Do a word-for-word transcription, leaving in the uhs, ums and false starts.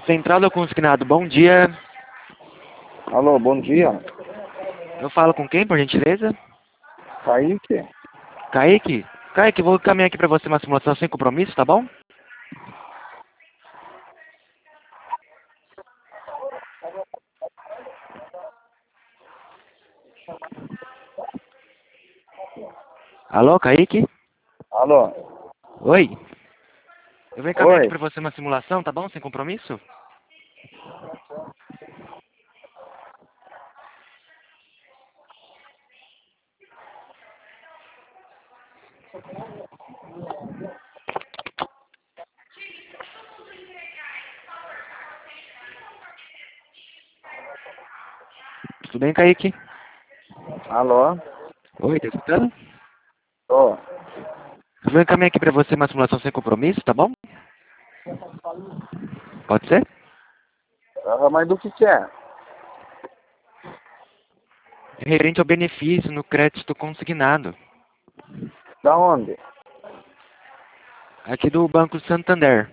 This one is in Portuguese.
Central do Consignado, bom dia. Alô, bom dia. Eu falo com quem, por gentileza? Kaique? Kaique? Kaique, vou caminhar aqui para você uma simulação sem compromisso, tá bom? Alô, Kaique? Alô? Oi? Eu venho caminhar aqui Oi? para você uma simulação, tá bom? Sem compromisso? Tudo bem, Kaique? Alô? Oi, tá escutando? Tô. Eu venho caminhar aqui para você uma simulação sem compromisso, tá bom? Pode ser? Ah, mas do que que é? É referente ao benefício no crédito consignado. Da onde? Aqui do Banco Santander.